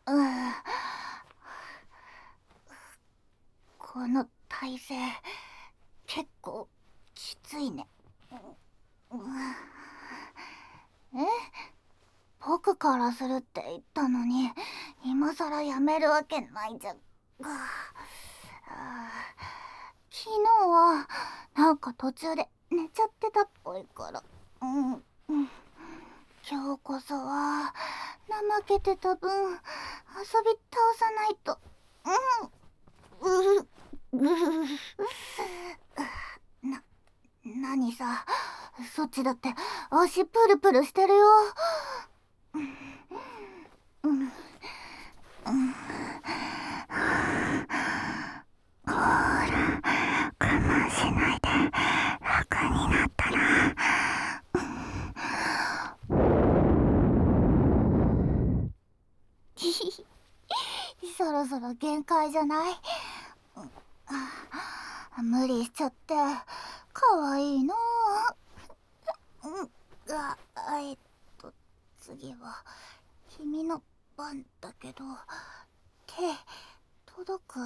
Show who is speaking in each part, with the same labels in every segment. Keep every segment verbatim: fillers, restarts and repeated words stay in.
Speaker 1: うん、この体勢結構きついね。うん、え、僕からするって言ったのに今さらやめるわけないじゃん。昨日はなんか途中で寝ちゃってたっぽいから、うん、うん、今日こそは怠けてた分遊び倒さないと。うん、ううな、何さ、そっちだって足プルプルしてるよ。うん、うん、ほら、我慢しないで楽になったら。ヒヒヒ、そろそろ限界じゃない？無理しちゃってかわいいの。うん、あ、えっと次は君の番だけど、手届く？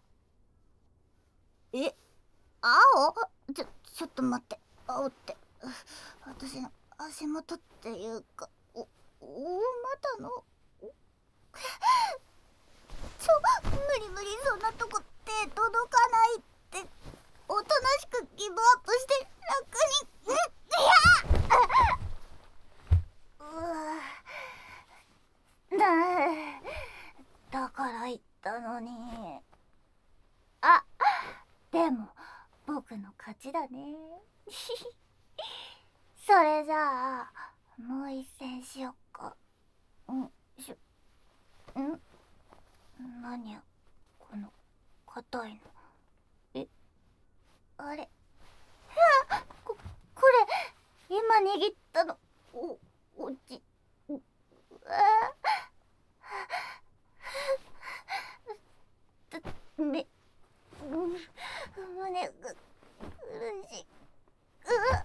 Speaker 1: え、青？ちょちょっと待って、青って私の足元っていうか、お大股の。ちょ、無理無理、そんなとこ手届かないって。おとなしくギブアップして楽に。ん、いや、うなだから言ったのに。あ、でも僕の勝ちだね。それじゃあもう一戦しよっか。んしょん何やこの硬いの。え、あれ、ここれ今握ったのおおち、あーめ、胸が苦しい。う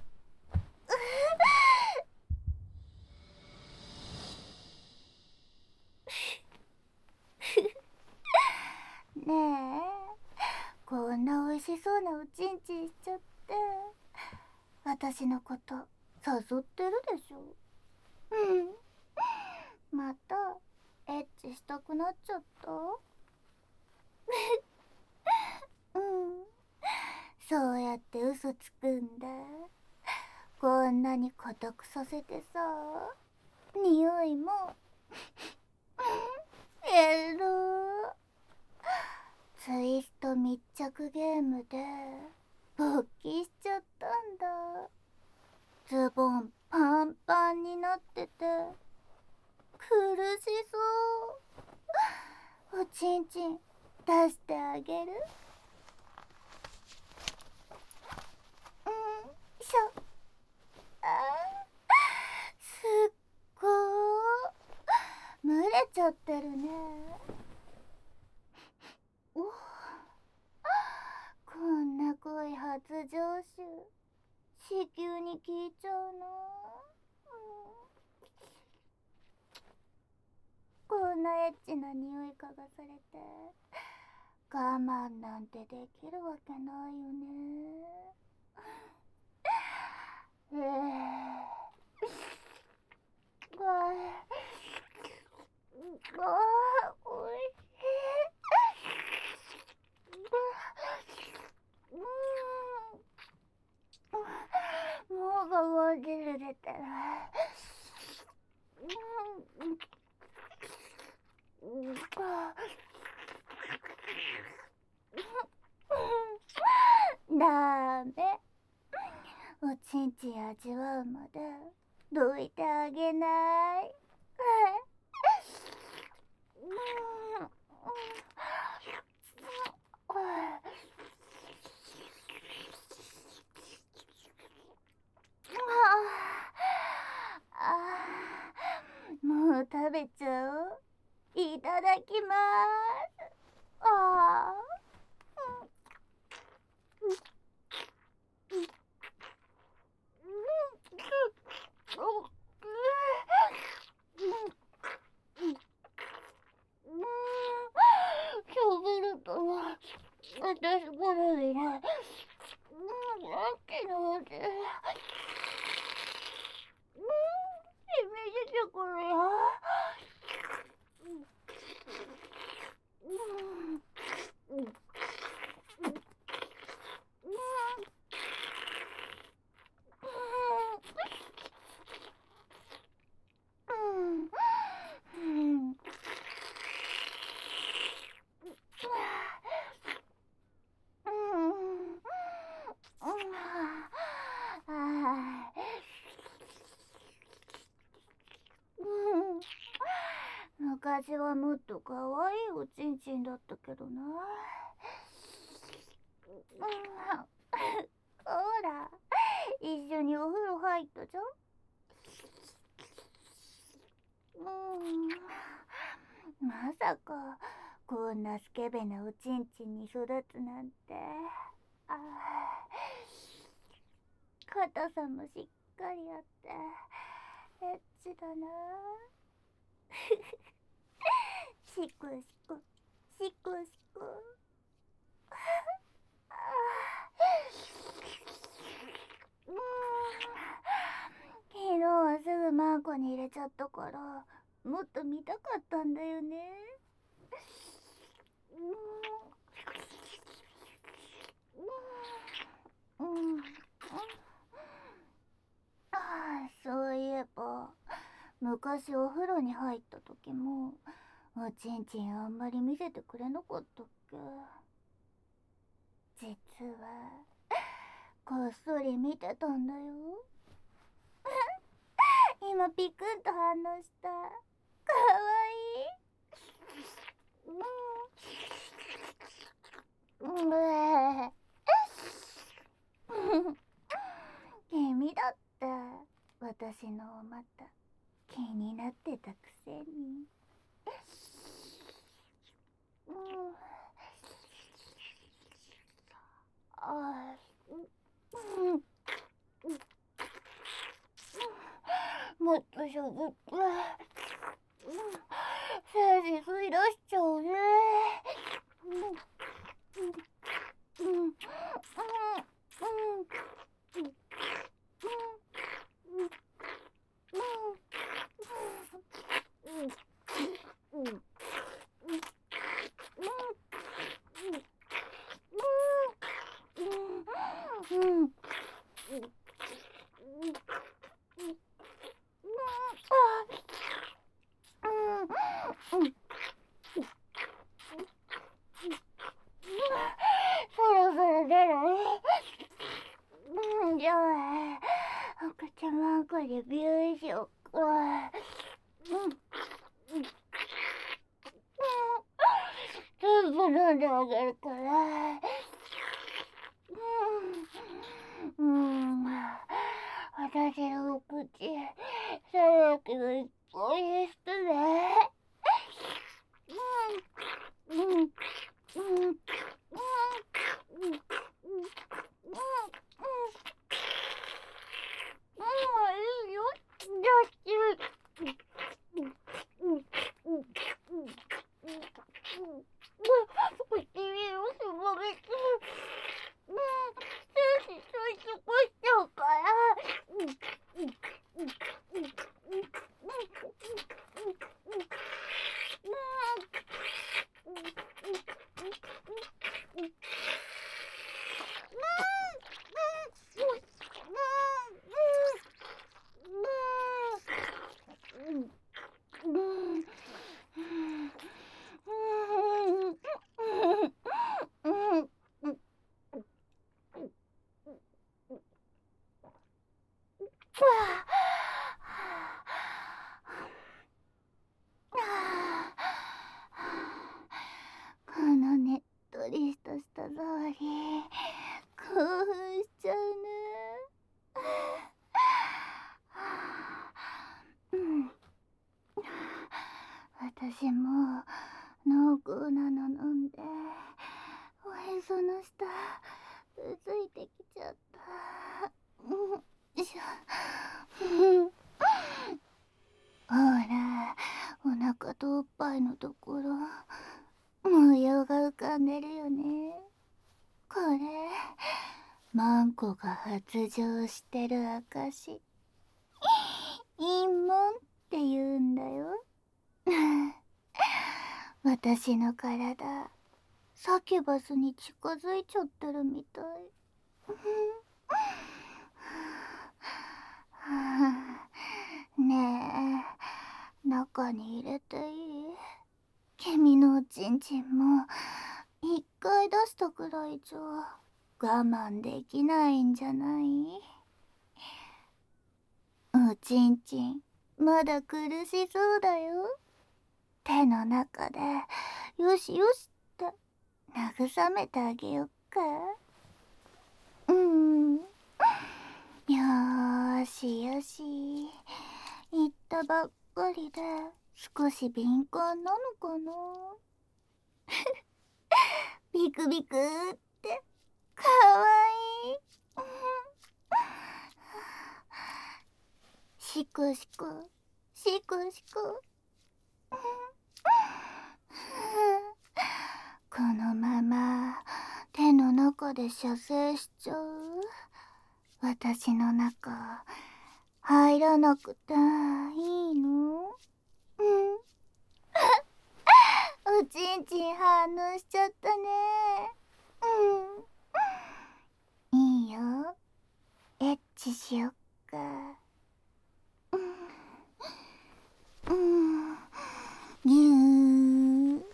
Speaker 1: ねえ、こんな美味しそうなおちんちんしちゃって私のこと誘ってるでしょ。うん、またエッチしたくなっちゃった。うん、そうやって嘘つくんだ。こんなに固くさせてさ、匂いもエロ。ツイスト密着ゲームで勃起しちゃったんだ。ズボンパンパンになってて苦しそう。おちんちん出してあげる。うん、しょ。あー、すっごー、蒸れちゃってるね。お、こんな恋初上手、子宮に効いちゃうな。うん、こんなエッチな匂い嗅がされて我慢なんてできるわけないよね。ええー、わあ、わあ、おいしい。うん、もうがもう汁出てる。うん、うん、ダメ。おちんちん味わうまでどいてあげない。うん、ああ、もう食べちゃおう。いただきます。ああ、 私これでね、うん、さっきので、うん、染み出てくるよ。うん、うん、昔はもっと可愛いおちんちんだったけどな。ほら、一緒にお風呂入ったじゃん。うん、まさかこんなスケベなおちんちんに育つなんて。あ、硬さもしっかりあってエッチだな。しくしくしくしく。うん、昨日はすぐマンコに入れちゃったからもっと見たかったんだよね。うん、うん、うん、ああ、そういえば昔お風呂に入った時もおちんちんあんまり見せてくれなかったっけ。実はこっそり見てたんだよ。今ピクンと反応した。かわいい。うん、うえ君だって私のお股気になってたくせに。うん、あ、うん、もっとしょぶって、うん、精子吸い出しちゃうね。うん、うん、うん、うん、うん、うん、うん、うん、そろそろ出る？うん、じゃあ赤ちゃまんこでビューしよっか。うん、うん、全部飲んであげるから。うん、うん、私のお口さらけのいっぱいにしてね。うん、うん、うん、うん、うん、うん、うん、うん、いいよ。じゃあ、うん、うん、うん、うん、うん、うん、お尻をすぼめて、うん、精子吸い尽くしちゃうから。うん、うん、うん、うん、うん、うん、うん、うん、うん、このねっとりした舌触り興奮しちゃうね。うん、私も濃厚なの飲んでおへその下うついてきちゃった。うん、しょほら、お腹とおっぱいのところ模様が浮かんでるよね。 これマンコが発情してる証。陰門って言うんだよ。私の体サキュバスに近づいちゃってるみたい。ねえ、中に入れていい？君のおちんちんも一回出したくらいじゃ我慢できないんじゃない？おちんちんまだ苦しそうだよ。手の中でよしよしって慰めてあげよっか。うん、よーしよし。言ったばっかりで少し敏感なのかな。ビクビクってかわいい。しくしくしくしく。このまま手の中で射精しちゃう？私の中入らなくていいの？うん。おちんちん反応しちゃったね。うん。いいよ。エッチしよっか。うん。うん。ぎゅー。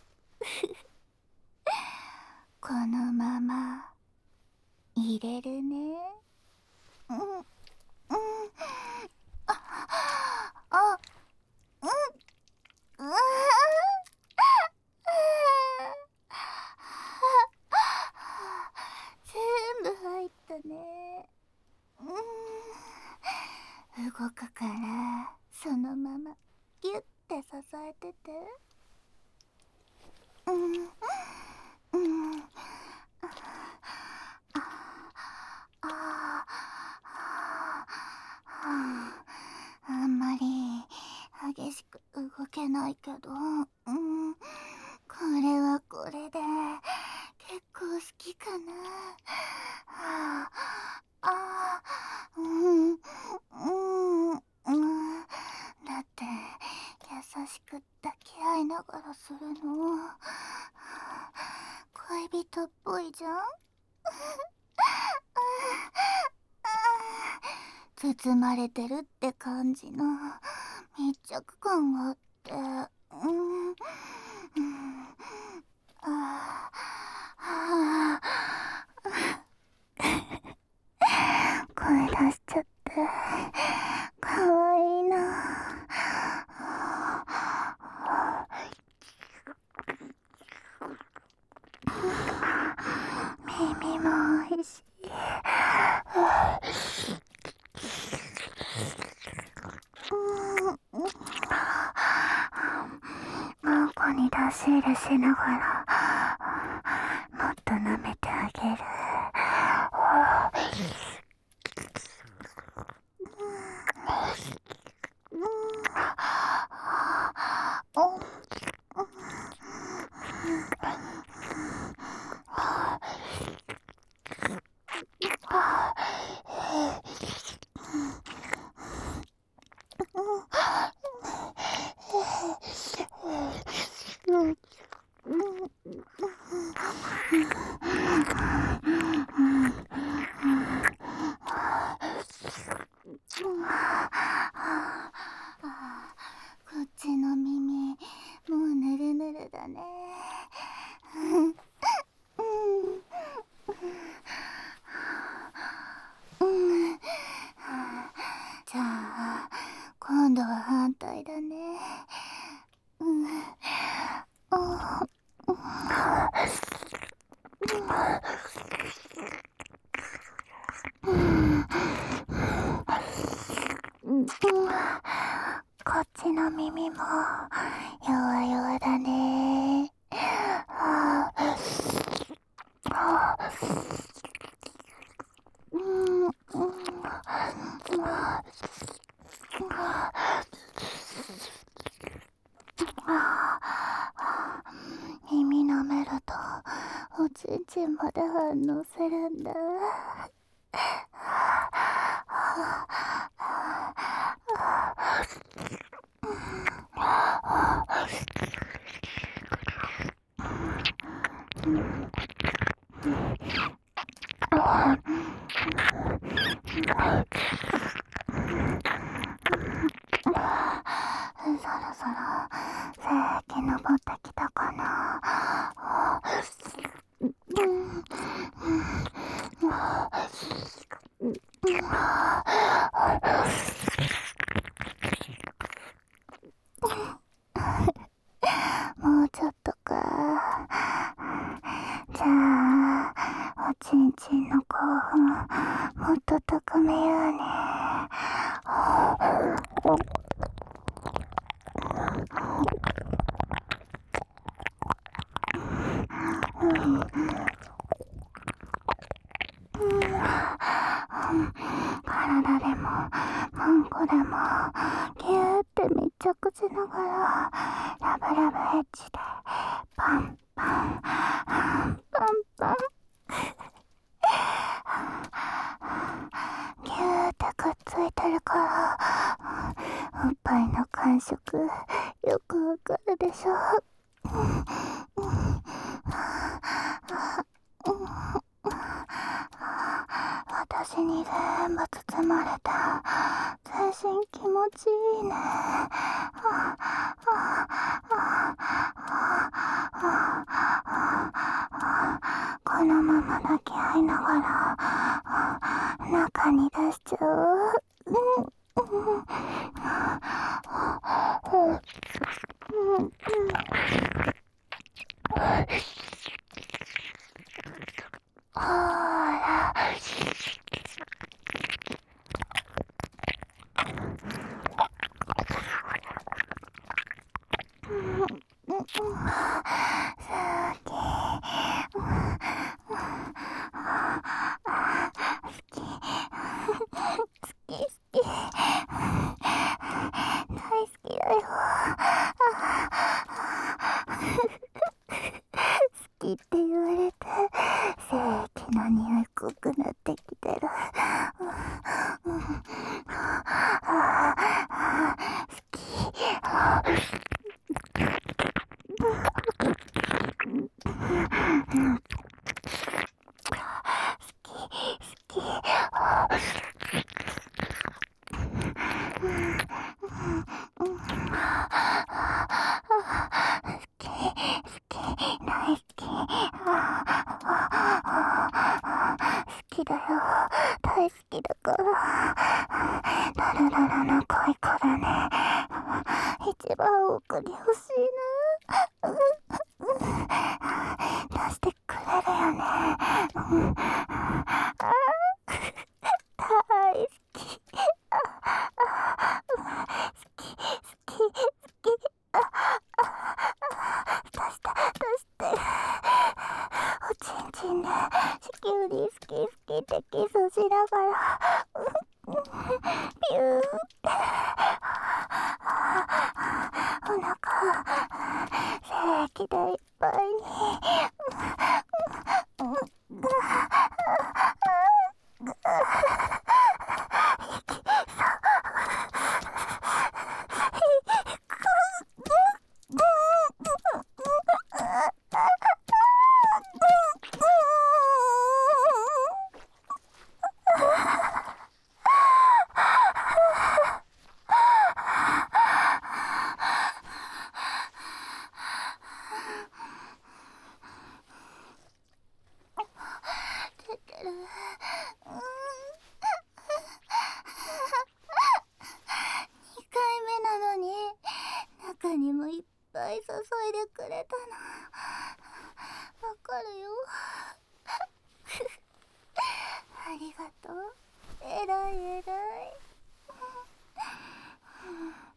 Speaker 1: このまま入れるね。うん。うん。あ、あ、うん。うわ全部入ったね。うん。動くからそのままギュッて支えてて。うん。うん。あああ、あんまり激しく動けないけど、うん、これはこれで結構好きかな。はあ、あー、うん、うん、うん。だって優しく抱き合いながらするの恋人っぽいじゃん。包まれてるって感じの密着感があって、うん、うん、ああ、声出しちゃってかわいいな。耳もおいしい。マンコに出し入れしながらもっと舐めてあげる。こっちの耳もうぬるぬるだね。じゃあ今度は反対だね。うん。こっちの耳も弱々だね。耳舐めるとおちちんちんまで反応するんだ。そろそろ精液登ってきたかな。もうちょっとか。じゃあおちんちんの興奮もっと高めようね。体でもマンコでもギューって密着しながらラブラブエッジでパンパンパンパンギューってくっついてるからおっぱいの感触よくわかるでしょ。私に全部包まれた。全身気持ちいいね。このまま抱き合いながら中に出しちゃう。ほら好きって言われて精液の匂い濃くなってきてる。好きだよ、大好きだから。ララララの恋からね、一番奥に欲しいな。出してくれるよね。大好き。好き好き好き。出して出して。おちんちんで地球に好き好きってキスしながらピューってお腹精液でいっぱいに。出てる。うんにかいめなのに中にもいっぱい注いでくれたのわかるよ。ありがとう。えらいえらい。